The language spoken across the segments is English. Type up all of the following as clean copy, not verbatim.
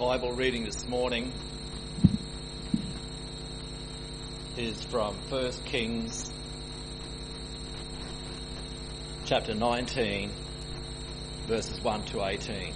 Bible reading this morning is from 1 Kings chapter 19, verses 1 to 18.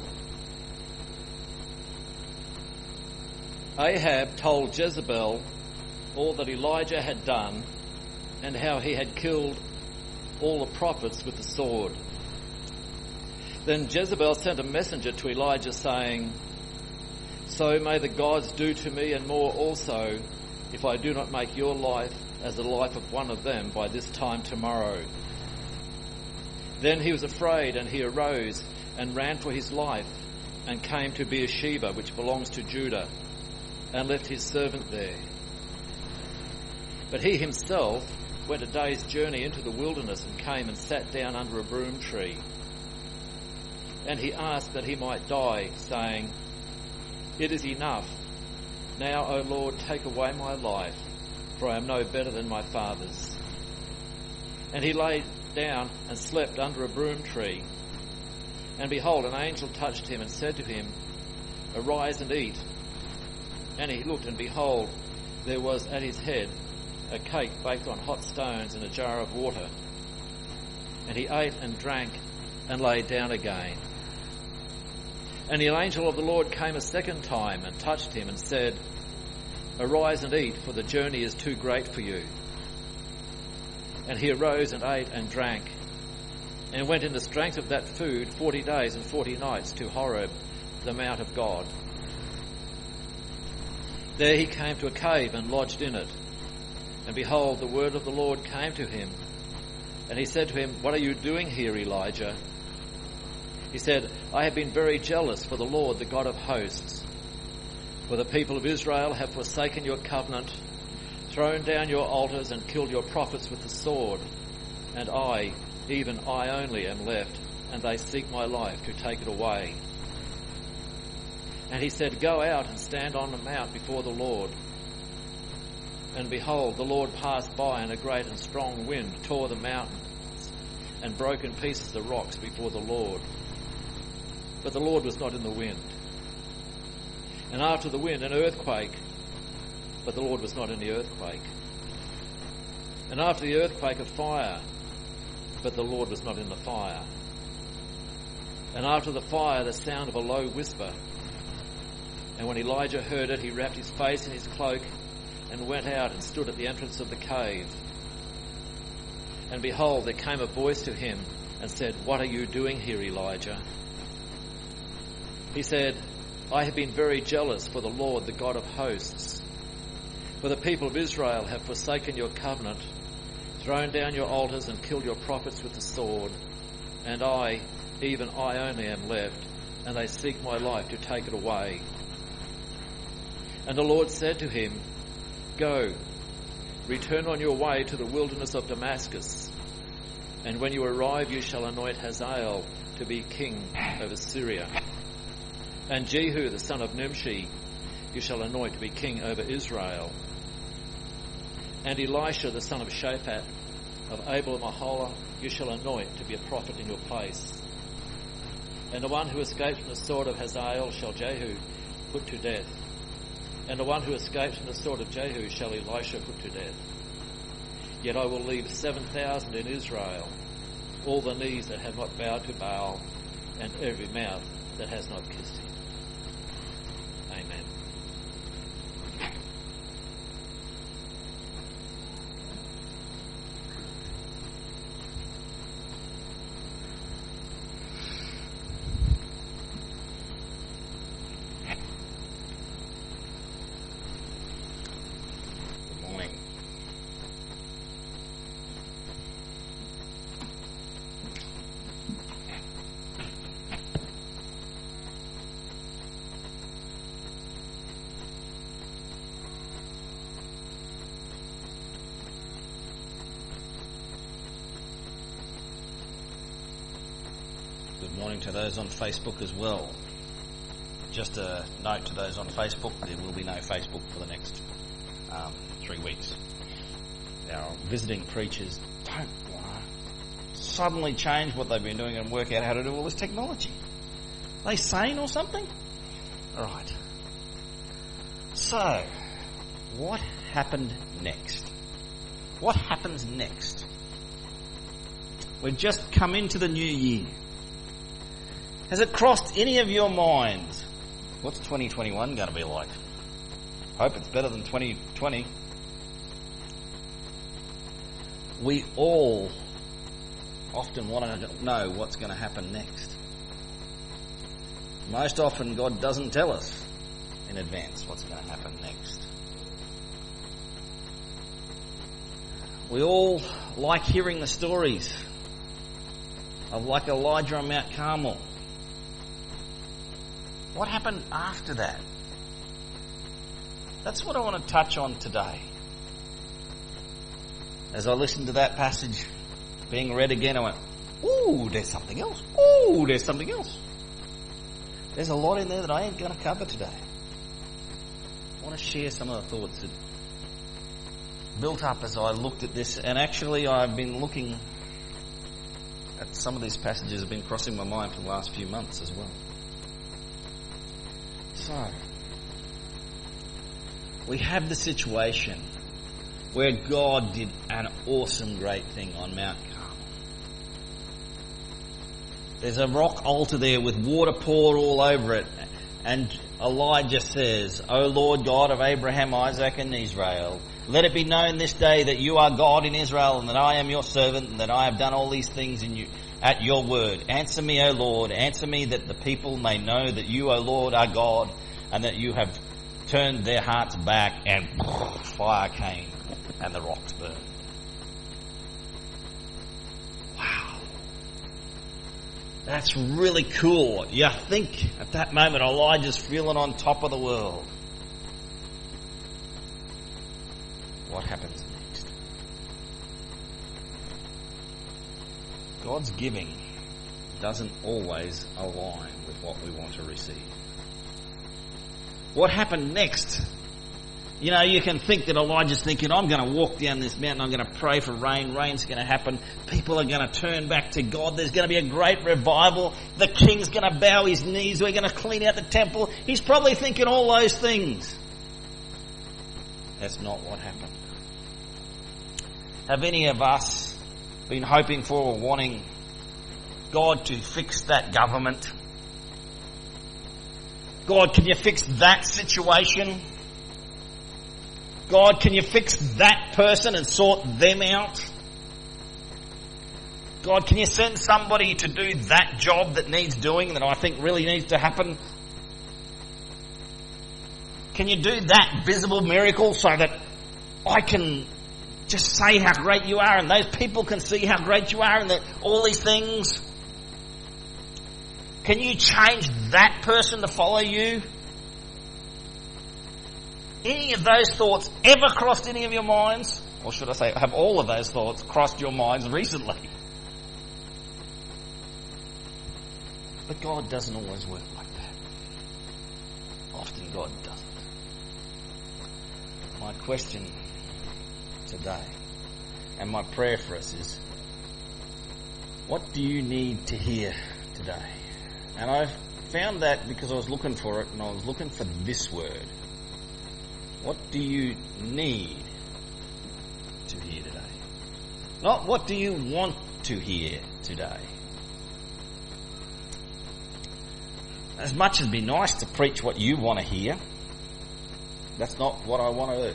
Ahab told Jezebel all that Elijah had done and how he had killed all the prophets with the sword. Then Jezebel sent a messenger to Elijah saying, "So may the gods do to me and more also, if I do not make your life as the life of one of them by this time tomorrow." Then he was afraid, and he arose and ran for his life and came to Beersheba, which belongs to Judah, and left his servant there. But he himself went a day's journey into the wilderness and came and sat down under a broom tree. And he asked that he might die, saying, "It is enough. Now, O Lord, take away my life, for I am no better than my fathers." And he lay down and slept under a broom tree. And behold, an angel touched him and said to him, "Arise and eat." And he looked, and behold, there was at his head a cake baked on hot stones and a jar of water. And he ate and drank and lay down again. And the angel of the Lord came a second time and touched him and said, "Arise and eat, for the journey is too great for you." And he arose and ate and drank, and went in the strength of that food 40 days and 40 nights to Horeb, the mount of God. There he came to a cave and lodged in it. And behold, the word of the Lord came to him. And he said to him, "What are you doing here, Elijah?" He said, "I have been very jealous for the Lord, the God of hosts. For the people of Israel have forsaken your covenant, thrown down your altars, and killed your prophets with the sword. And I, even I only, am left, and they seek my life to take it away." And he said, "Go out and stand on the mount before the Lord." And behold, the Lord passed by, and a great and strong wind tore the mountains and broke in pieces the rocks before the Lord. But the Lord was not in the wind. And after the wind, an earthquake, but the Lord was not in the earthquake. And after the earthquake, a fire, but the Lord was not in the fire. And after the fire, the sound of a low whisper. And when Elijah heard it, he wrapped his face in his cloak and went out and stood at the entrance of the cave. And behold, there came a voice to him and said, "What are you doing here, Elijah?" He said, "I have been very jealous for the Lord, the God of hosts. For the people of Israel have forsaken your covenant, thrown down your altars, and killed your prophets with the sword. And I, even I only, am left, and they seek my life to take it away." And the Lord said to him, "Go, return on your way to the wilderness of Damascus, and when you arrive you shall anoint Hazael to be king over Syria. And Jehu the son of Nimshi you shall anoint to be king over Israel. And Elisha the son of Shaphat of Abel-Maholah you shall anoint to be a prophet in your place. And the one who escapes from the sword of Hazael shall Jehu put to death. And the one who escapes from the sword of Jehu shall Elisha put to death. Yet I will leave 7,000 in Israel, all the knees that have not bowed to Baal, and every mouth that has not kissed him." Amen. Good morning to those on Facebook as well. Just a note to those on Facebook, there will be no Facebook for the next 3 weeks. Our visiting preachers don't suddenly change what they've been doing and work out how to do all this technology. Are they sane or something? Alright. So, what happened next? What happens next? We've just come into the new year. Has it crossed any of your minds? What's 2021 going to be like? Hope it's better than 2020. We all often want to know what's going to happen next. Most often God doesn't tell us in advance what's going to happen next. We all like hearing the stories of like Elijah on Mount Carmel. What happened after that? That's what I want to touch on today. As I listened to that passage being read again, I went, ooh, there's something else. Ooh, there's something else. There's a lot in there that I ain't going to cover today. I want to share some of the thoughts that built up as I looked at this. And actually, I've been looking at some of these passages that have been crossing my mind for the last few months as well. So, we have the situation where God did an awesome, great thing on Mount Carmel. There's a rock altar there with water poured all over it. And Elijah says, O Lord God of Abraham, Isaac and Israel, let it be known this day that you are God in Israel and that I am your servant and that I have done all these things in you at your word. Answer me, O Lord, answer me that the people may know that you, O Lord, are God and that you have turned their hearts back. And fire came and the rocks burned. Wow. That's really cool. You think at that moment Elijah's feeling on top of the world. What happens next? God's giving doesn't always align with what we want to receive. What happened next? You know, you can think that Elijah's thinking, I'm going to walk down this mountain, I'm going to pray for rain, rain's going to happen, people are going to turn back to God, there's going to be a great revival, the king's going to bow his knees, we're going to clean out the temple. He's probably thinking all those things. That's not what happened. Have any of us been hoping for or wanting God to fix that government? God, can you fix that situation? God, can you fix that person and sort them out? God, can you send somebody to do that job that needs doing, that I think really needs to happen? Can you do that visible miracle so that I can just say how great you are and those people can see how great you are and that all these things? Can you change that person to follow you? Any of those thoughts ever crossed any of your minds? Or should I say, have all of those thoughts crossed your minds recently? But God doesn't always work like that. Often God doesn't. My question today, and my prayer for us is, what do you need to hear today? And I've found that because I was looking for it, and I was looking for this word. What do you need to hear today? Not what do you want to hear today. As much as it'd be nice to preach what you want to hear, that's not what I want to do.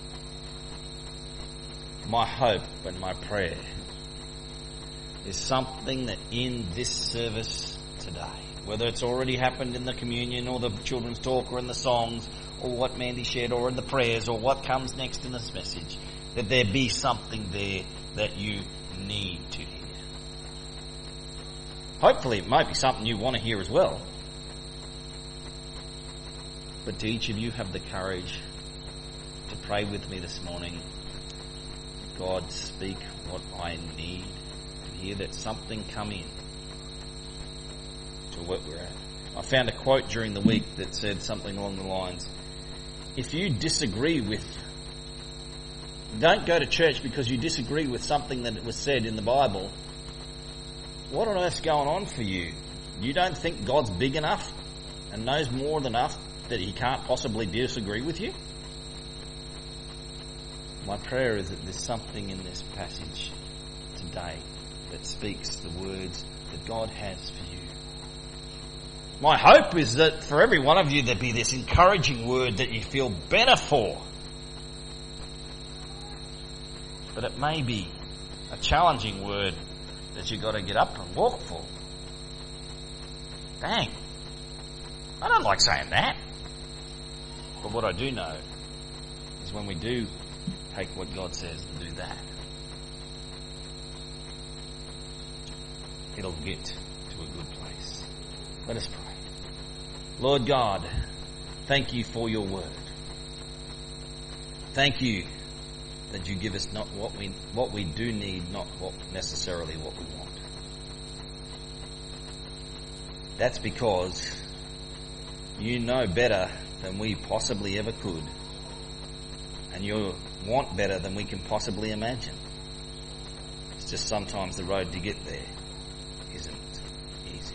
My hope and my prayer is something that in this service today, whether it's already happened in the communion or the children's talk or in the songs or what Mandy shared or in the prayers or what comes next in this message, that there be something there that you need to hear. Hopefully it might be something you want to hear as well. But do each of you have the courage to pray with me this morning? God, speak what I need to hear, that something come in to what we're at. I found a quote during the week that said something along the lines, if you disagree with, don't go to church because you disagree with something that was said in the Bible. What on earth's going on for you? You don't think God's big enough and knows more than enough that he can't possibly disagree with you? My prayer is that there's something in this passage today that speaks the words that God has for you. My hope is that for every one of you there'd be this encouraging word that you feel better for. But it may be a challenging word that you've got to get up and walk for. Dang, I don't like saying that. But what I do know is when we do take what God says and do that, it'll get to a good place. Let us pray. Lord God, thank you for your word. Thank you that you give us not what we do need, not necessarily what we want. That's because you know better than we possibly ever could, and you want better than we can possibly imagine. It's just sometimes the road to get there isn't easy.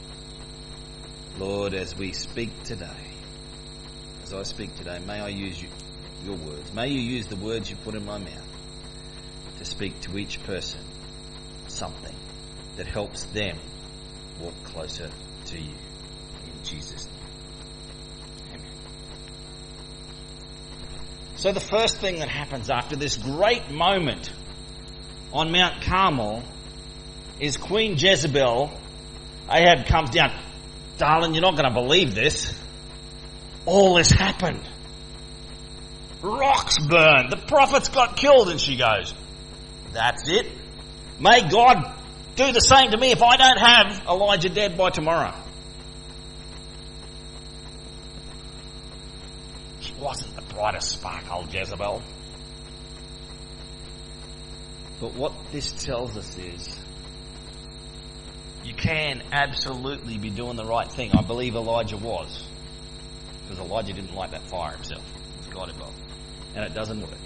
Lord, as we speak today, as I speak today, may I use your words. May you use the words you put in my mouth to speak to each person something that helps them walk closer to you. In Jesus' name. Amen. So the first thing that happens after this great moment on Mount Carmel is Queen Jezebel. Ahab comes down. Darling, you're not going to believe this. All this happened. Rocks burned. The prophets got killed. And she goes, that's it. May God do the same to me if I don't have Elijah dead by tomorrow. She wasn't the brightest spark, old Jezebel. But what this tells us is you can absolutely be doing the right thing. I believe Elijah was. Because Elijah didn't light that fire himself. It was God involved. And it doesn't work.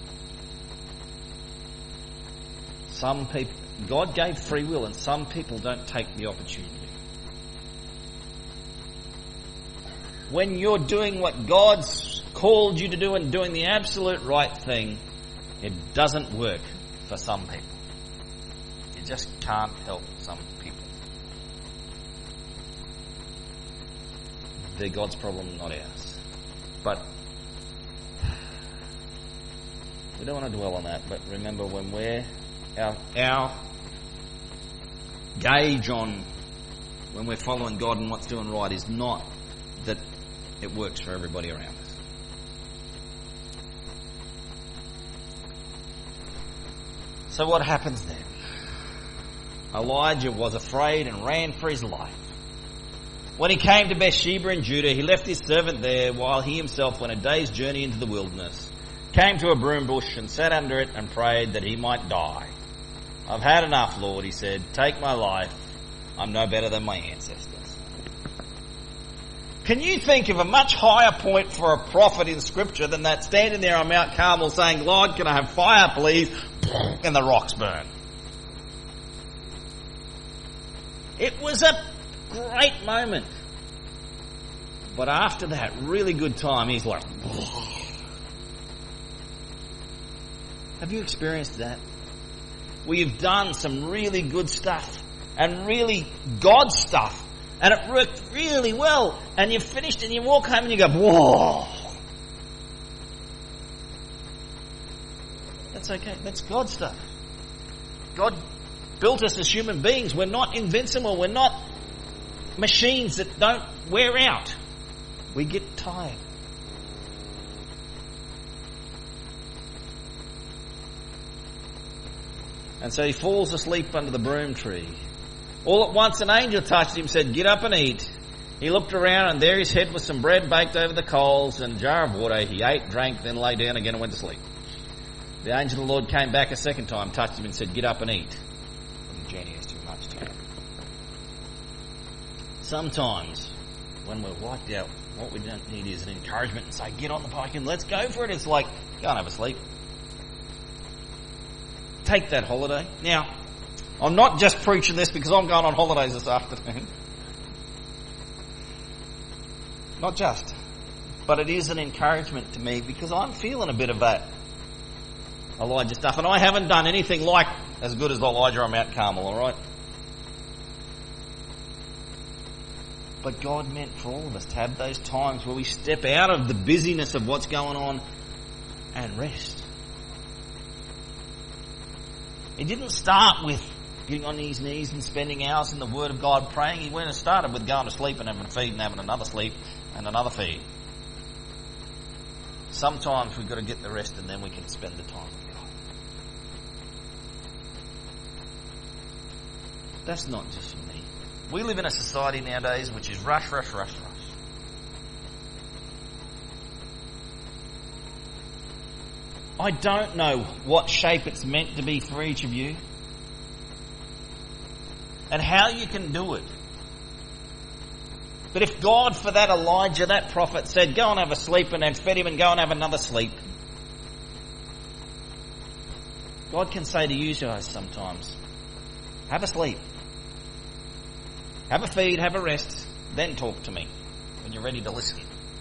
Some people, God gave free will, and some people don't take the opportunity. When you're doing what God's called you to do and doing the absolute right thing, it doesn't work for some people. You just can't help some people. They're God's problem, not ours. But we don't want to dwell on that. But remember, when our gauge on when we're following God and what's doing right is not that it works for everybody around us. So what happens then? Elijah was afraid and ran for his life. When he came to Bathsheba in Judah, he left his servant there while he himself went a day's journey into the wilderness, came to a broom bush and sat under it and prayed that he might die. I've had enough, Lord, he said. Take my life. I'm no better than my ancestors. Can you think of a much higher point for a prophet in Scripture than that standing there on Mount Carmel saying, Lord, can I have fire, please? And the rocks burn. It was a great moment. But after that really good time, he's like, have you experienced that? Where you've done some really good stuff and really God stuff, and it worked really well, and you've finished and you walk home and you go, whoa. That's okay. That's God stuff. God built us as human beings. We're not invincible. We're not machines that don't wear out. We get tired. And so he falls asleep under the broom tree. All at once an angel touched him, said, get up and eat. He looked around, and there his head was some bread baked over the coals and a jar of water. He ate, drank, then lay down again and went to sleep. The angel of the Lord came back a second time, touched him and said, get up and eat. The journey is too much to you. Sometimes, when we're wiped out, what we don't need is an encouragement and say, get on the bike and let's go for it. It's like, go and have a sleep. Take that holiday. Now, I'm not just preaching this because I'm going on holidays this afternoon. Not just. But it is an encouragement to me because I'm feeling a bit of that Elijah stuff. And I haven't done anything like as good as Elijah on Mount Carmel, alright? But God meant for all of us to have those times where we step out of the busyness of what's going on and rest. It didn't start with getting on his knees and spending hours in the Word of God praying. He went and started with going to sleep and having a feed and having another sleep and another feed. Sometimes we've got to get the rest and then we can spend the time with God. That's not just for me. We live in a society nowadays which is rush, rush, rush, rush. I don't know what shape it's meant to be for each of you and how you can do it. But if God, for that Elijah, that prophet, said, go and have a sleep, and then fed him and go and have another sleep, God can say to you guys sometimes, have a sleep, have a feed, have a rest, then talk to me when you're ready to listen.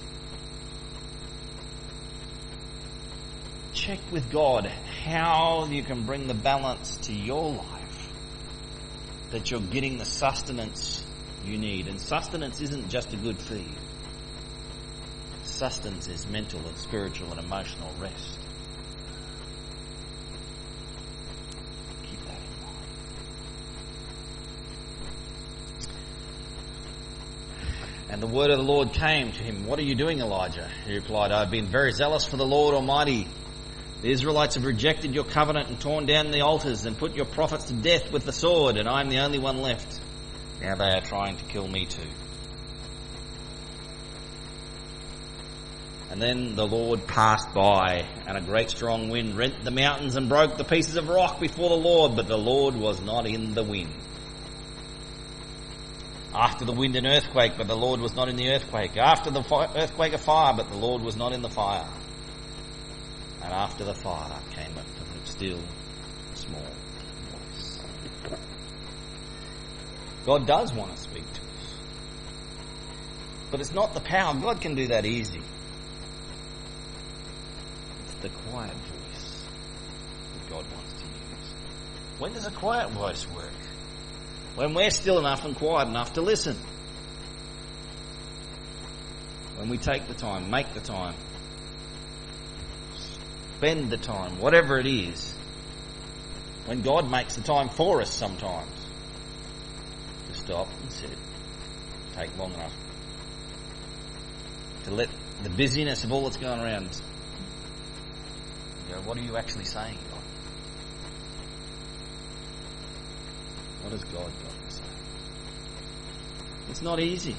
Check with God how you can bring the balance to your life, that you're getting the sustenance you need. And sustenance isn't just a good feed. Sustenance is mental and spiritual and emotional rest. Keep that in mind. And the word of the Lord came to him. What are you doing, Elijah? He replied, I've been very zealous for the Lord Almighty. The Israelites have rejected your covenant and torn down the altars and put your prophets to death with the sword, and I'm the only one left. Now they are trying to kill me too. And then the Lord passed by, and a great strong wind rent the mountains and broke the pieces of rock before the Lord, but the Lord was not in the wind. After the wind, an earthquake, but the Lord was not in the earthquake. After the earthquake, a fire, but the Lord was not in the fire. And after the fire came a still, small voice. God does want to speak to us. But it's not the power. God can do that easy. It's the quiet voice that God wants to use. When does a quiet voice work? When we're still enough and quiet enough to listen. When we take the time, make the time, spend the time, whatever it is. When God makes the time for us sometimes. To stop and sit. Take long enough. To let the busyness of all that's going around go, what are you actually saying, God? What has God got to say? It's not easy.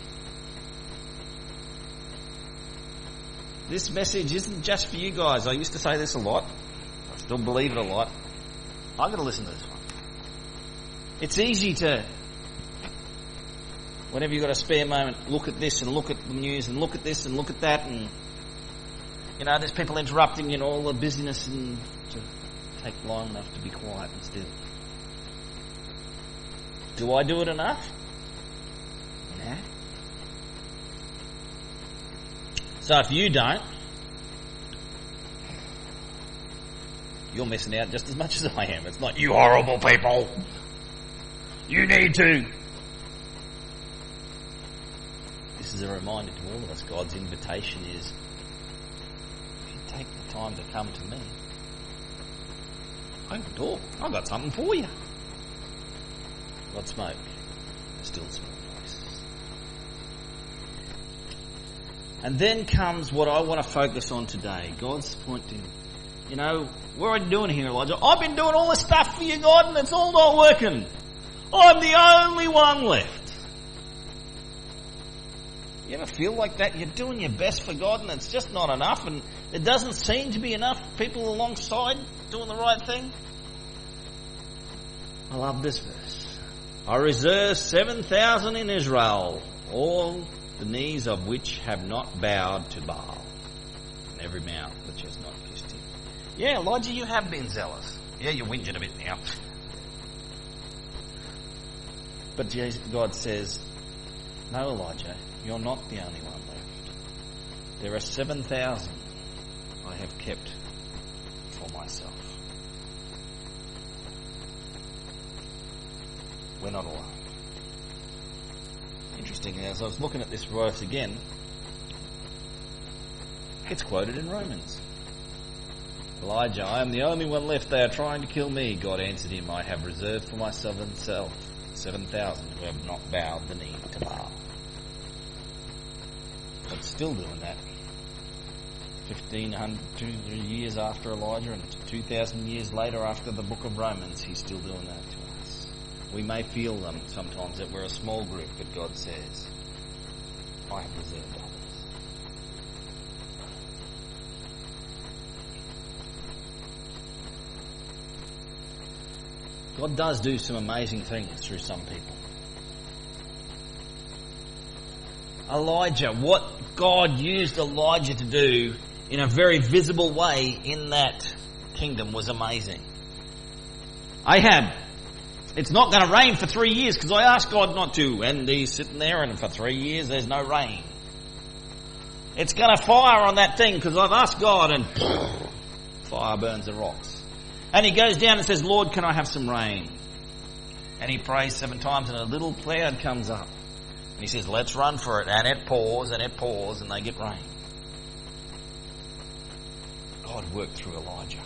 This message isn't just for you guys. I used to say this a lot. I still believe it a lot. I've got to listen to this one. It's easy to, whenever you've got a spare moment, look at this and look at the news and look at this and look at that, and there's people interrupting you and all the busyness, and to take long enough to be quiet and still. Do I do it enough? No. So if you don't, you're missing out just as much as I am. It's not, you horrible people, you need to. This is a reminder to all of us. God's invitation is, if you take the time to come to me, I can talk. I've got something for you. God spoke. Still small voice. And then comes what I want to focus on today. God's pointing, what are you doing here, Elijah? I've been doing all this stuff for you, God, and it's all not working. I'm the only one left. You ever feel like that? You're doing your best for God and it's just not enough, and there doesn't seem to be enough people alongside doing the right thing? I love this verse. I reserve 7,000 in Israel, all the knees of which have not bowed to Baal, and every mouth which has not kissed him. Yeah, Elijah, you have been zealous. Yeah, you're whinging a bit now. But God says, no, Elijah, you're not the only one left. There are 7,000 I have kept for myself. We're not alone. Interesting, as I was looking at this verse again, it's quoted in Romans. Elijah, I am the only one left. They are trying to kill me. God answered him, I have reserved for myself 7,000 who have not bowed the knee to Baal. God's still doing that. 1,500 years after Elijah and 2,000 years later after the book of Romans, he's still doing that to us. We may feel them sometimes that we're a small group, but God says, I have reserved others. God does do some amazing things through some people. Elijah, what God used Elijah to do in a very visible way in that kingdom was amazing. Ahab, it's not going to rain for 3 years because I asked God not to, and he's sitting there and for 3 years there's no rain. It's going to fire on that thing because I've asked God, and fire burns the rocks. And he goes down and says, Lord, can I have some rain? And he prays 7 times and a little cloud comes up. And he says, let's run for it. And it pours and it pours and they get rain. God worked through Elijah.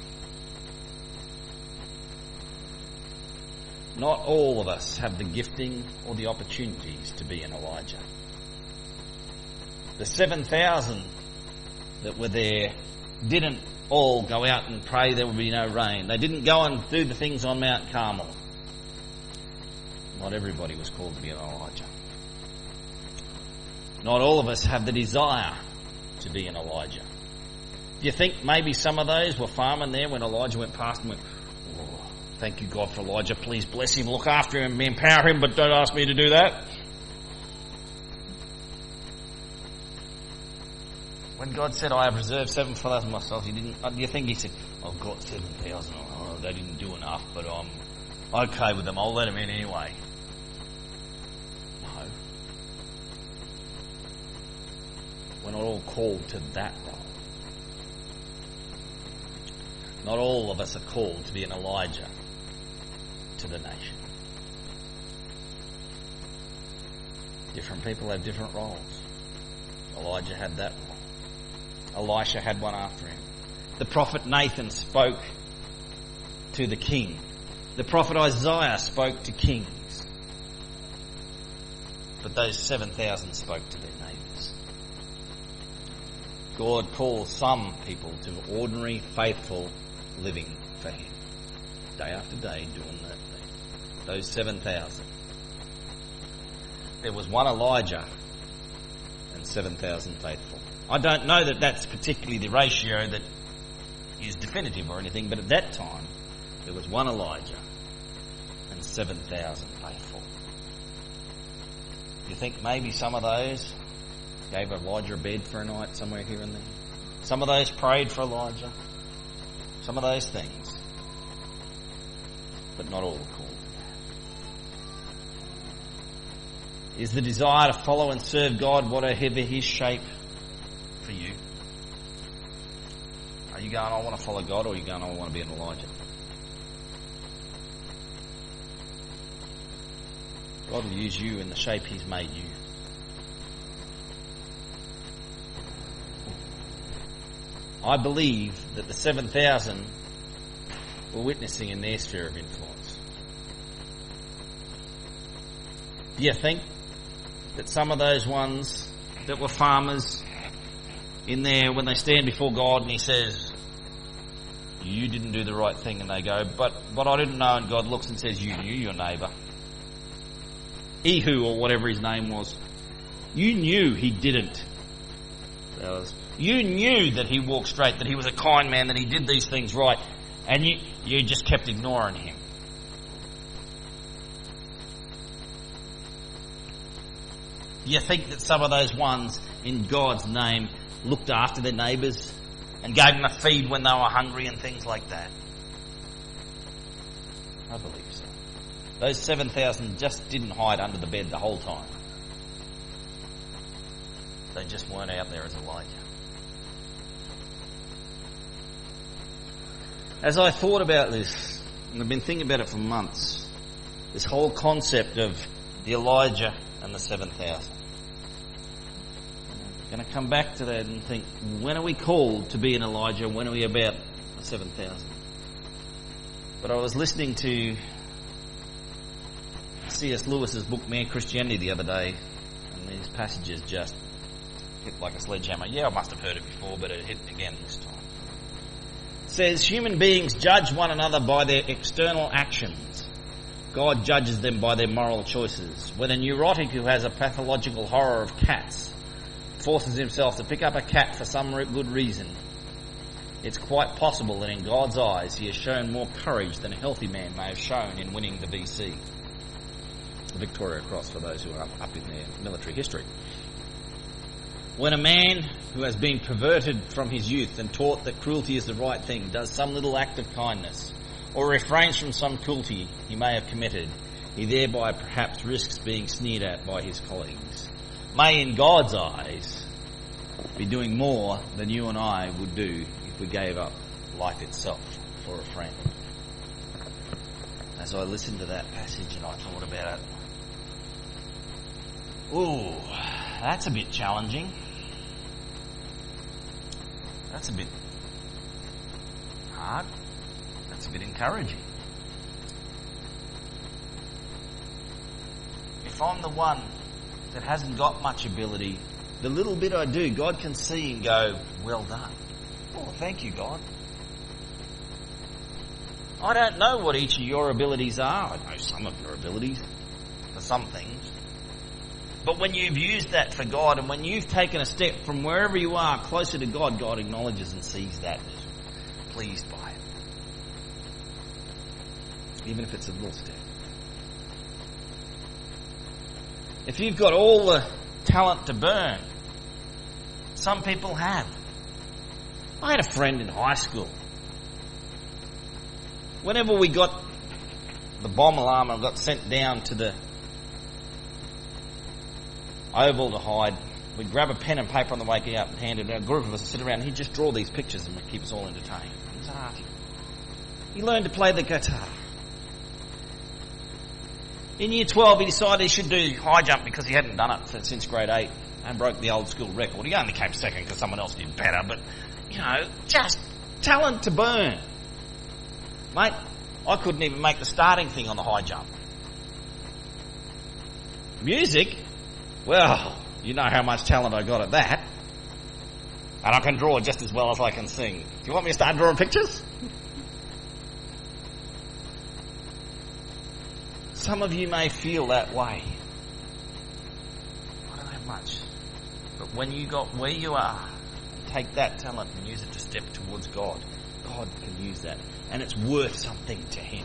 Not all of us have the gifting or the opportunities to be an Elijah. The 7,000 that were there didn't all go out and pray there would be no rain. They didn't go and do the things on Mount Carmel. Not everybody was called to be an Elijah. Not all of us have the desire to be an Elijah. Do you think maybe some of those were farming there when Elijah went past and went, oh, thank you God for Elijah, please bless him, look after him, empower him, but don't ask me to do that? When God said, I have reserved 7,000 myself, do you think he said, I've got 7,000, oh, they didn't do enough, but I'm okay with them, I'll let them in anyway. No. We're not all called to that role. Not all of us are called to be an Elijah to the nation. Different people have different roles. Elijah had that role. Elisha had one after him. The prophet Nathan spoke to the king. The prophet Isaiah spoke to kings. But those 7,000 spoke to their neighbours. God calls some people to ordinary, faithful living for him. Day after day doing that thing. Those 7,000. There was one Elijah and 7,000 faithful. I don't know that that's particularly the ratio that is definitive or anything, but at that time there was one Elijah and 7,000 faithful. You think maybe some of those gave Elijah a bed for a night somewhere here and there? Some of those prayed for Elijah? Some of those things. But not all were called to that. Is the desire to follow and serve God whatever his shape for you? Are you going, I want to follow God, or are you going, I want to be an Elijah? God will use you in the shape he's made you. I believe that the 7,000 were witnessing in their sphere of influence. Do you think that some of those ones that were farmers in there, when they stand before God and he says, you didn't do the right thing, and they go, but I didn't know, and God looks and says, you knew your neighbour. Ehud, or whatever his name was, you knew he didn't. You knew that he walked straight, that he was a kind man, that he did these things right, and you just kept ignoring him. Do you think that some of those ones in God's name looked after their neighbours and gave them a feed when they were hungry and things like that? I believe so. Those 7,000 just didn't hide under the bed the whole time. They just weren't out there as Elijah. As I thought about this, and I've been thinking about it for months, this whole concept of the Elijah and the 7,000. I'm going to come back to that and think, when are we called to be an Elijah? When are we about the 7,000? But I was listening to C.S. Lewis's book, Mere Christianity, the other day, and these passages just hit like a sledgehammer. Yeah, I must have heard it before, but it hit again this time. It says, human beings judge one another by their external actions. God judges them by their moral choices. When a neurotic who has a pathological horror of cats forces himself to pick up a cat for some good reason, it's quite possible that in God's eyes he has shown more courage than a healthy man may have shown in winning the VC, the Victoria Cross, for those who are up in their military history. When a man who has been perverted from his youth and taught that cruelty is the right thing does some little act of kindness, or refrains from some cruelty he may have committed, he thereby perhaps risks being sneered at by his colleagues, may in God's eyes be doing more than you and I would do if we gave up life itself for a friend. As I listened to that passage and I thought about it, ooh, that's a bit challenging. That's a bit hard. That's a bit encouraging. If I'm the one that hasn't got much ability, the little bit I do, God can see and go, well done. Oh, thank you, God. I don't know what each of your abilities are. I know some of your abilities for some things. But when you've used that for God and when you've taken a step from wherever you are closer to God, God acknowledges and sees that and is pleased by it. Even if it's a little step. If you've got all the talent to burn, some people have. I had a friend in high school. Whenever we got the bomb alarm and got sent down to the oval to hide, we'd grab a pen and paper on the way out and hand it. A group of us would sit around and he'd just draw these pictures and would keep us all entertained. He was an artist. He learned to play the guitar. In year 12 he decided he should do high jump because he hadn't done it since grade 8 and broke the old school record. He only came second because someone else did better, but, just talent to burn. Mate, I couldn't even make the starting thing on the high jump. Music? Well, you know how much talent I got at that. And I can draw just as well as I can sing. Do you want me to start drawing pictures? Some of you may feel that way. I don't have much. But when you got where you are, take that talent and use it to step towards God. God can use that. And it's worth something to Him.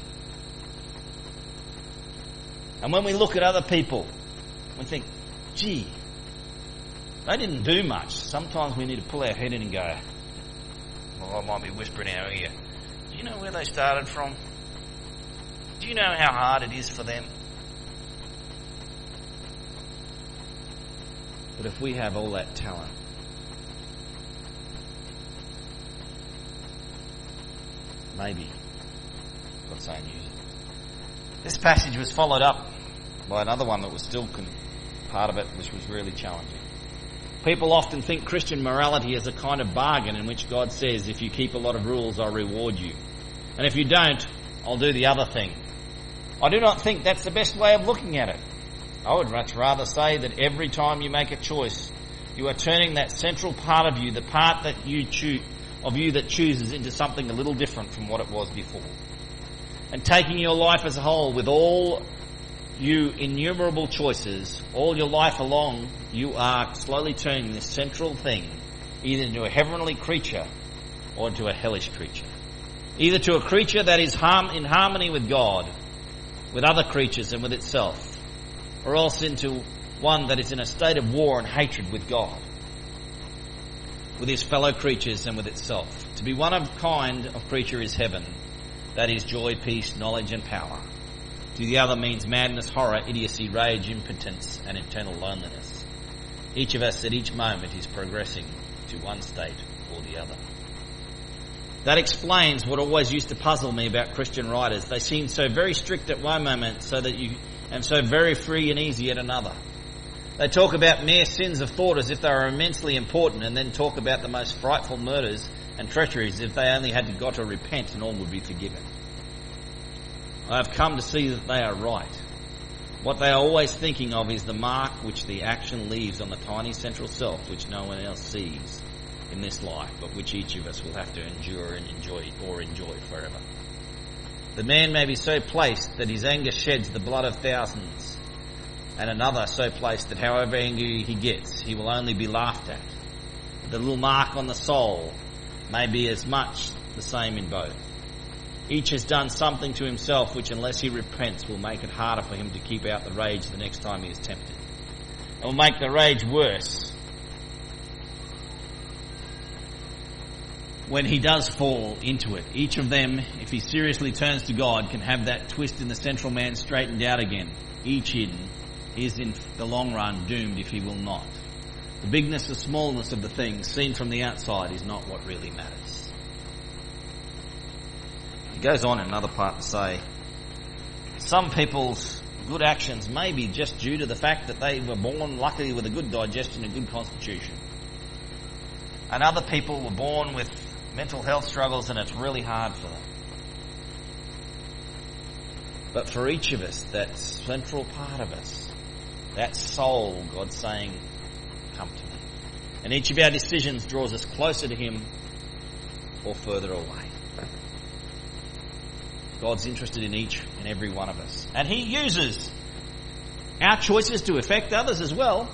And when we look at other people, we think, gee, they didn't do much. Sometimes we need to pull our head in and go, well, I might be whispering in our ear. Do you know where they started from? Do you know how hard it is for them? But if we have all that talent, maybe God's saying use it. This passage was followed up by another one that was still part of it, which was really challenging. People often think Christian morality is a kind of bargain in which God says, if you keep a lot of rules, I'll reward you. And if you don't, I'll do the other thing. I do not think that's the best way of looking at it. I would much rather say that every time you make a choice, you are turning that central part of you, the part that you that chooses, into something a little different from what it was before. And taking your life as a whole, with all you innumerable choices, all your life along, you are slowly turning this central thing either into a heavenly creature or into a hellish creature. Either to a creature that is in harmony with God, with other creatures and with itself, or else into one that is in a state of war and hatred with God, with his fellow creatures and with itself. To be one of kind of creature is heaven, that is joy, peace, knowledge and power. To the other means madness, horror, idiocy, rage, impotence and eternal loneliness. Each of us at each moment is progressing to one state or the other. That explains what always used to puzzle me about Christian writers. They seem so very strict at one moment and so very free and easy at another. They talk about mere sins of thought as if they are immensely important, and then talk about the most frightful murders and treacheries as if they only had got to repent and all would be forgiven. I have come to see that they are right. What they are always thinking of is the mark which the action leaves on the tiny central self which no one else sees in this life, but which each of us will have to endure and enjoy forever. The man may be so placed that his anger sheds the blood of thousands, and another so placed that however angry he gets, he will only be laughed at. The little mark on the soul may be as much the same in both. Each has done something to himself which, unless he repents, will make it harder for him to keep out the rage the next time he is tempted. It will make the rage worse when he does fall into it. Each of them, if he seriously turns to God, can have that twist in the central man straightened out again. Each hidden is in the long run doomed if he will not. The bigness or smallness of the thing seen from the outside is not what really matters. He goes on in another part to say, some people's good actions may be just due to the fact that they were born luckily with a good digestion and good constitution. And other people were born with mental health struggles and it's really hard for them. But for each of us, that central part of us, that soul, God's saying, come to me. And each of our decisions draws us closer to Him or further away. God's interested in each and every one of us. And He uses our choices to affect others as well.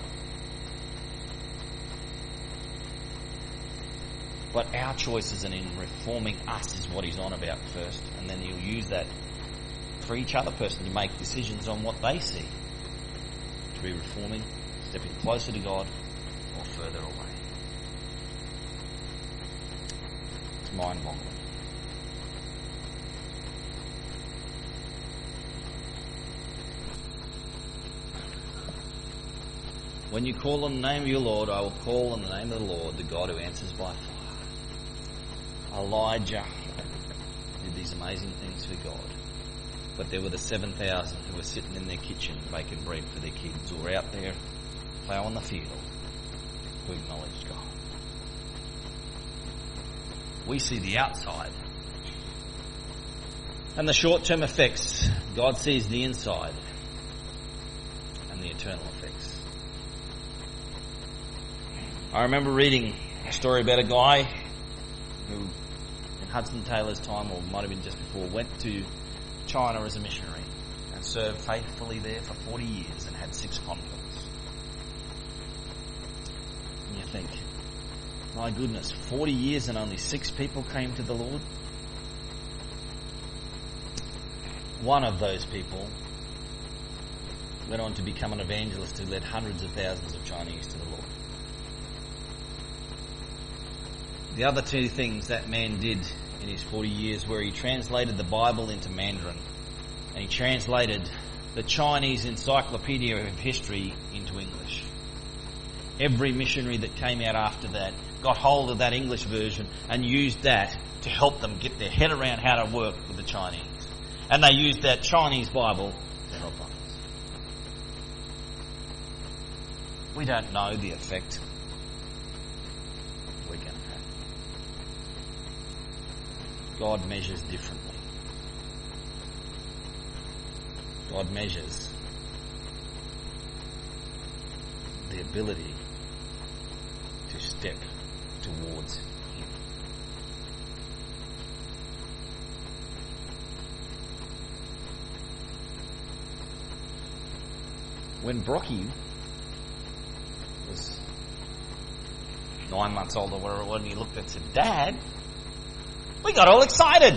But our choices and in reforming us is what He's on about first. And then He'll use that for each other person to make decisions on what they see. To be reforming, stepping closer to God or further away. It's mind-boggling. When you call on the name of your Lord, I will call on the name of the Lord, the God who answers by fire. Elijah did these amazing things for God. But there were the 7,000 who were sitting in their kitchen making bread for their kids, or out there ploughing the field, who acknowledged God. We see the outside and the short-term effects. God sees the inside and the eternal effects. I remember reading a story about a guy who, in Hudson Taylor's time, or might have been just before, went to China as a missionary and served faithfully there for 40 years and had 6 converts. And you think, my goodness, 40 years and only 6 people came to the Lord? One of those people went on to become an evangelist who led hundreds of thousands of Chinese to the Lord. The other 2 things that man did in his 40 years were he translated the Bible into Mandarin and he translated the Chinese Encyclopedia of History into English. Every missionary that came out after that got hold of that English version and used that to help them get their head around how to work with the Chinese. And they used that Chinese Bible to help others. We don't know the effect we're going to have. God measures differently. God measures the ability to step towards Him. When Brocky was 9 months old or whatever it was, and he looked and said, "Dad," we got all excited.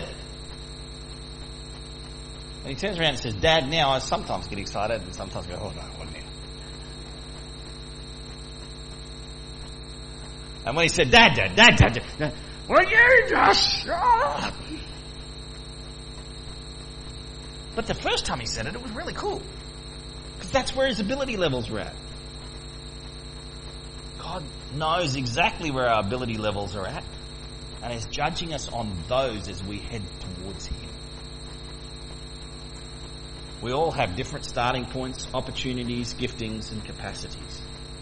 And he turns around and says, "Dad, now," I sometimes get excited and sometimes go, "Oh no, what now?" And when he said, Dad, will you just stop? But the first time he said it, it was really cool. Because that's where his ability levels were at. God knows exactly where our ability levels are at. and is judging us on those as we head towards Him. We all have different starting points, opportunities, giftings and capacities.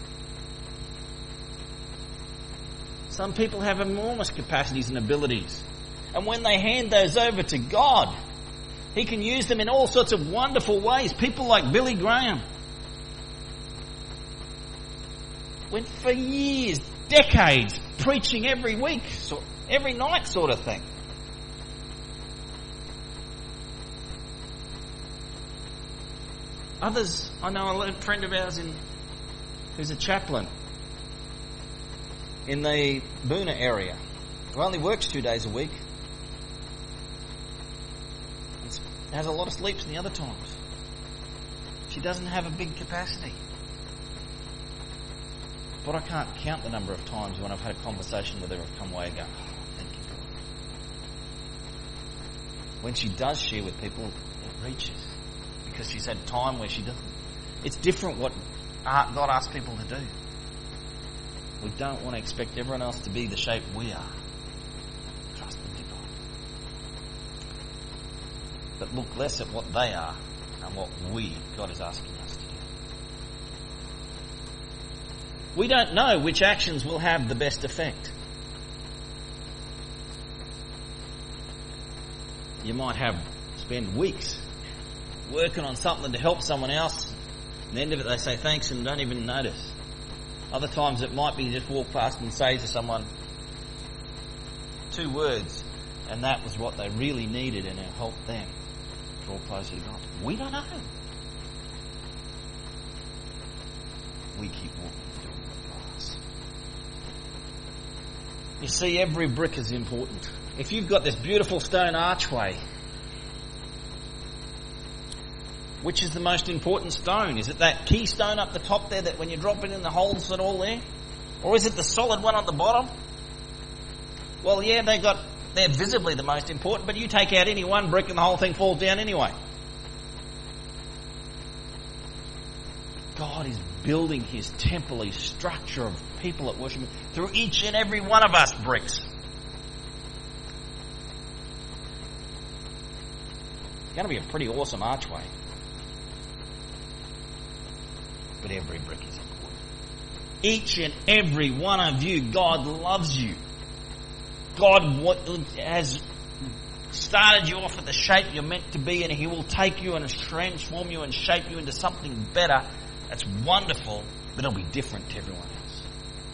Some people have enormous capacities and abilities. And when they hand those over to God, He can use them in all sorts of wonderful ways. People like Billy Graham went for years, decades, preaching every week, every night sort of thing. Others, I know a friend of ours who's a chaplain in the Boona area, who only works 2 days a week, has a lot of sleeps in the other times. She doesn't have a big capacity. But I can't count the number of times when I've had a conversation with her, I've come away and go, oh, thank you, God. When she does share with people, it reaches. Because she's had time where she doesn't. It's different what God asks people to do. We don't want to expect everyone else to be the shape we are. Trust them to God. But look less at what they are and what God is asking us to do. We don't know which actions will have the best effect. You might spend weeks working on something to help someone else. At the end of it they say thanks and don't even notice. Other times it might be just walk past and say to someone 2 words, and that was what they really needed, and it helped them draw closer to God. We don't know. We keep walking doing what God asks. You see, every brick is important. If you've got this beautiful stone archway, which is the most important stone? Is it that key stone up the top there that when you drop it in the holes are all there? Or is it the solid one on the bottom? Well, yeah, they're visibly the most important, but you take out any one brick and the whole thing falls down anyway. God is building His temple, His structure of people that worship Him through each and every one of us bricks. It's going to be a pretty awesome archway. But every brick is important. Each and every one of you, God loves you. God has started you off at the shape you're meant to be, and He will take you and transform you and shape you into something better. That's wonderful, but it'll be different to everyone else.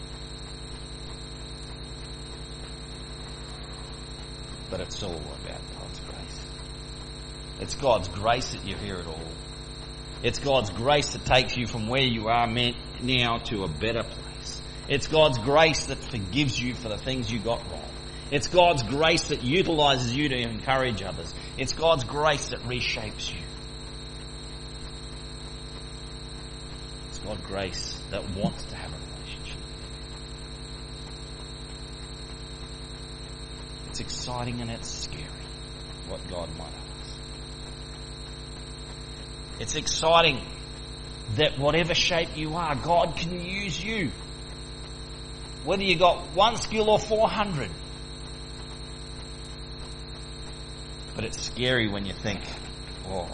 But it's all about God's grace. It's God's grace that you're here at all. It's God's grace that takes you from where you are now to a better place. It's God's grace that forgives you for the things you got wrong. It's God's grace that utilises you to encourage others. It's God's grace that reshapes you. It's God's grace that wants to have a relationship with you. It's exciting and it's scary what God might have. It's exciting that whatever shape you are, God can use you. Whether you got 1 skill or 400. But it's scary when you think, oh,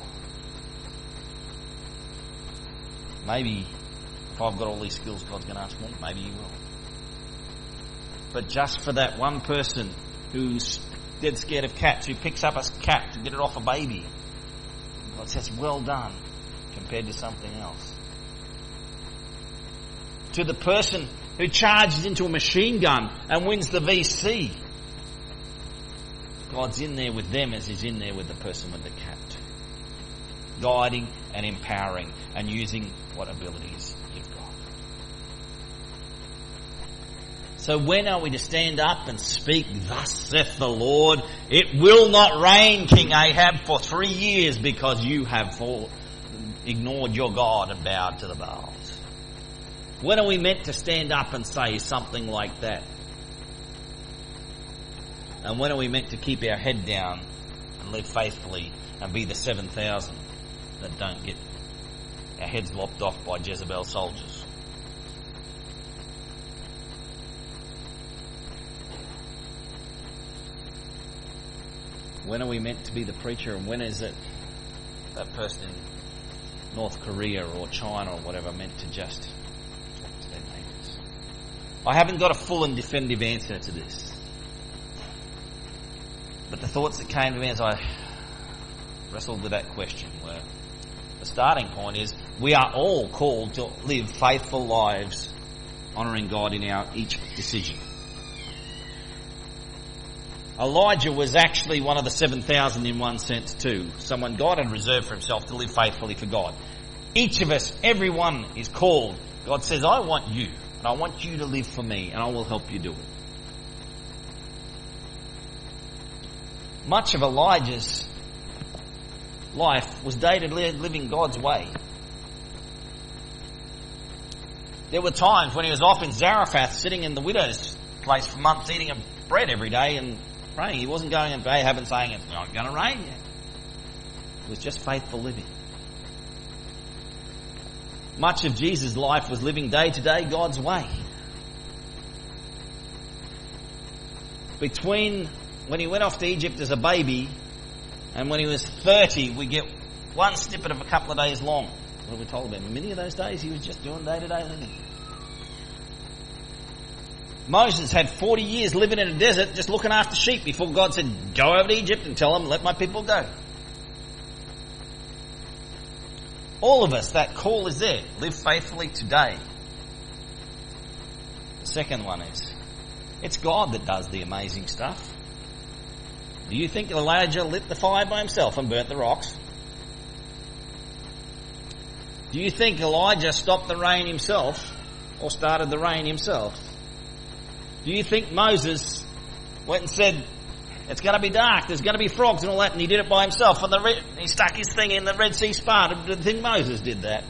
maybe if I've got all these skills, God's going to ask me. Maybe He will. But just for that one person who's dead scared of cats, who picks up a cat to get it off a baby, God says, well done, compared to something else. To the person who charges into a machine gun and wins the VC, God's in there with them as He's in there with the person with the cat too. Guiding and empowering and using what abilities you've got. So when are we to stand up and speak, thus saith the Lord, it will not rain, King Ahab, for 3 years because you have ignored your God and bowed to the Baals? When are we meant to stand up and say something like that? And when are we meant to keep our head down and live faithfully and be the 7,000 that don't get our heads lopped off by Jezebel's soldiers? When are we meant to be the preacher, and when is it that person in North Korea or China or whatever meant to just talk to their neighbours? I haven't got a full and definitive answer to this. But the thoughts that came to me as I wrestled with that question were, the starting point is, we are all called to live faithful lives, honouring God in our each decision. Elijah was actually one of the 7,000 in one sense too. Someone God had reserved for himself to live faithfully for God. Each of us, everyone is called. God says, I want you, and I want you to live for me, and I will help you do it. Much of Elijah's life was dated living God's way. There were times when he was off in Zarephath sitting in the widow's place for months eating bread every day and praying. He wasn't going to Ahab and saying, it's not going to rain yet. It was just faithful living. Much of Jesus' life was living day to day God's way. Between when he went off to Egypt as a baby and when he was 30, we get one snippet of a couple of days long. What are we told about? Many of those days he was just doing day-to-day living. Moses had 40 years living in a desert just looking after sheep before God said, go over to Egypt and tell them, let my people go. All of us, that call is there. Live faithfully today. The second one is, it's God that does the amazing stuff. Do you think Elijah lit the fire by himself and burnt the rocks? Do you think Elijah stopped the rain himself or started the rain himself? Do you think Moses went and said, it's going to be dark, there's going to be frogs and all that, and he did it by himself, and he stuck his thing in the Red Sea part? Do you think Moses did that?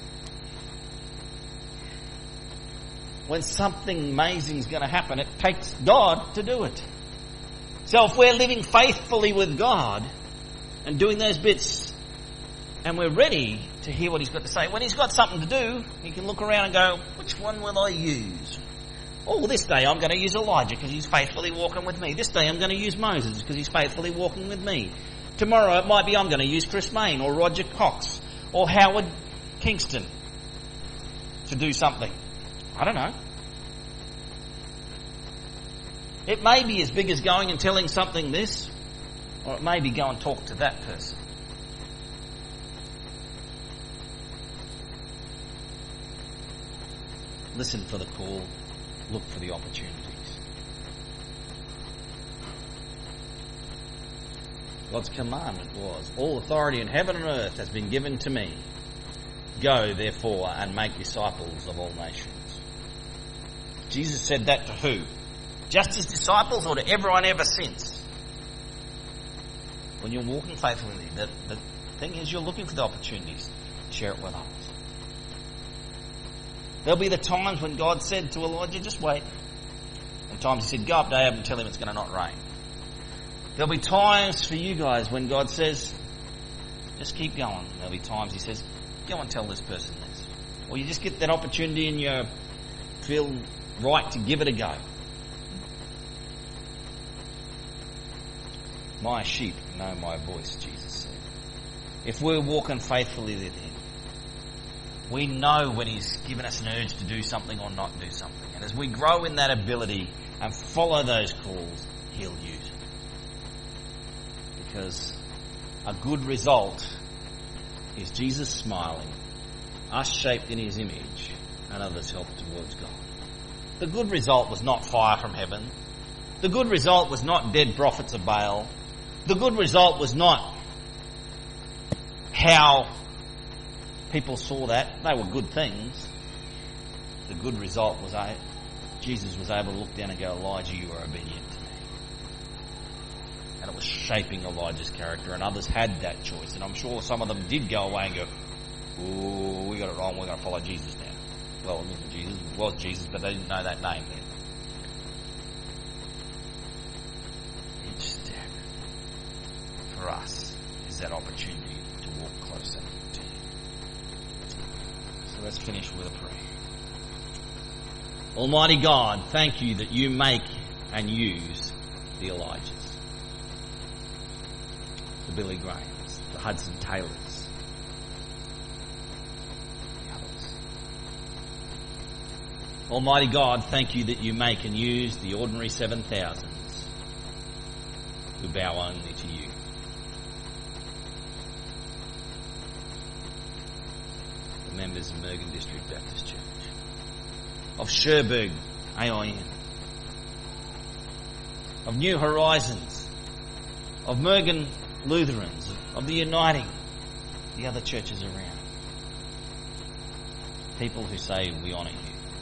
When something amazing is going to happen, it takes God to do it. So if we're living faithfully with God and doing those bits, and we're ready to hear what he's got to say, when he's got something to do, he can look around and go, which one will I use? Oh, this day I'm going to use Elijah because he's faithfully walking with me. This day I'm going to use Moses because he's faithfully walking with me. Tomorrow it might be I'm going to use Chris Main or Roger Cox or Howard Kingston to do something. I don't know. It may be as big as going and telling something this, or it may be go and talk to that person. Listen for the call, look for the opportunities. God's commandment was, all authority in heaven and earth has been given to me. Go, therefore, and make disciples of all nations. Jesus said that to who? Just his disciples or to everyone ever since? When you're walking faithfully, the thing is you're looking for the opportunities to share it with others. There'll be the times when God said to Elijah, just wait. And times he said, go up to Ahab and tell him it's going to not rain. There'll be times for you guys when God says, just keep going. There'll be times he says, go and tell this person this. Or you just get that opportunity and you feel right to give it a go. My sheep know my voice, Jesus said. If we're walking faithfully with him, we know when he's given us an urge to do something or not do something. And as we grow in that ability and follow those calls, he'll use it. Because a good result is Jesus smiling, us shaped in his image, and others helped towards God. The good result was not fire from heaven. The good result was not dead prophets of Baal. The good result was not how people saw that. They were good things. The good result was Jesus was able to look down and go, Elijah, you are obedient to me. And it was shaping Elijah's character, and others had that choice. And I'm sure some of them did go away and go, oh, we got it wrong, we're going to follow Jesus now. Well, it wasn't Jesus, it was Jesus, but they didn't know that name then. Each step for us is that opportunity to walk closer to him. So let's finish with a prayer. Almighty God, thank you that you make and use the Elijahs. the Billy Grahams, the Hudson Taylors, the others. Almighty God, thank you that you make and use the ordinary 7,000s who bow only to you. The members of Mergen District Baptist Church, of Cherbourg AIM, of New Horizons, of Mergen Lutherans, of the Uniting, the other churches around. People who say we honour you.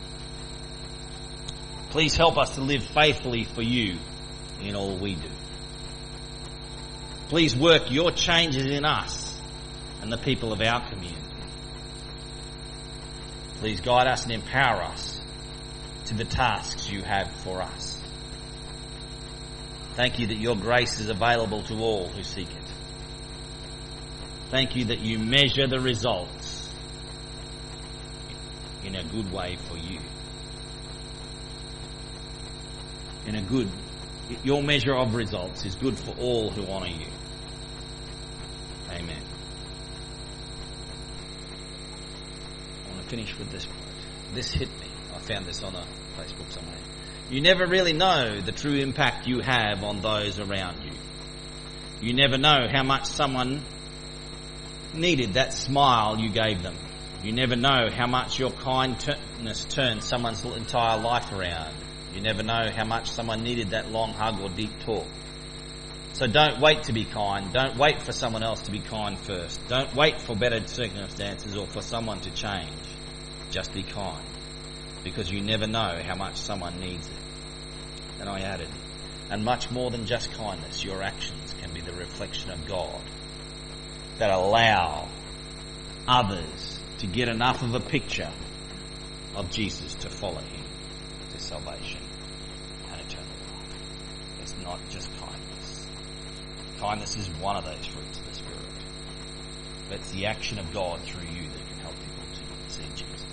Please help us to live faithfully for you in all we do. Please work your changes in us and the people of our community. Please guide us and empower us to the tasks you have for us. Thank you that your grace is available to all who seek it. Thank you that you measure the results in a good way for you. Your measure of results is good for all who honour you. Amen. I want to finish with this quote. This hit me. I found this on a Facebook somewhere. You never really know the true impact you have on those around you. You never know how much someone needed that smile you gave them. You never know how much your kindness turned someone's entire life around. You never know how much someone needed that long hug or deep talk. So don't wait to be kind. Don't wait for someone else to be kind first. Don't wait for better circumstances or for someone to change. Just be kind, because you never know how much someone needs it. And I added, and much more than just kindness, your actions can be the reflection of God that allow others to get enough of a picture of Jesus to follow him to salvation and eternal life. It's not just kindness. Kindness is one of those fruits of the Spirit. But it's the action of God through you that can help people to see Jesus.